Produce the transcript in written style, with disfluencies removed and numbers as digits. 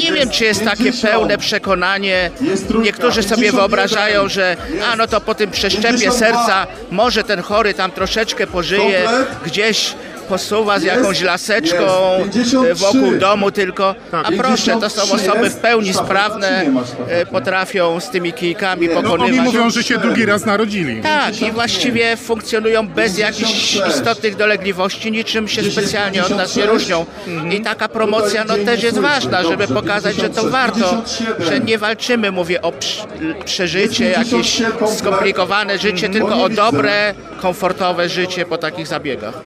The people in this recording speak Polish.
nie wiem, czy jest takie pełne przekonanie. Niektórzy sobie wyobrażają, że no to po tym przeszczepie serca może ten chory tam troszeczkę pożyje, gdzieś posuwa z jakąś laseczką wokół domu tylko. A proszę, to są osoby w pełni sprawne, potrafią z tymi kijkami pokonywać. Oni mówią, że się drugi raz narodzili. Tak, i właściwie funkcjonują bez jakichś istotnych dolegliwości, niczym się specjalnie od nas nie różnią. I taka promocja też jest ważna, żeby pokazać, że to warto, że nie walczymy, mówię, o przeżycie, jakieś skomplikowane życie, tylko o dobre, komfortowe życie po takich zabiegach.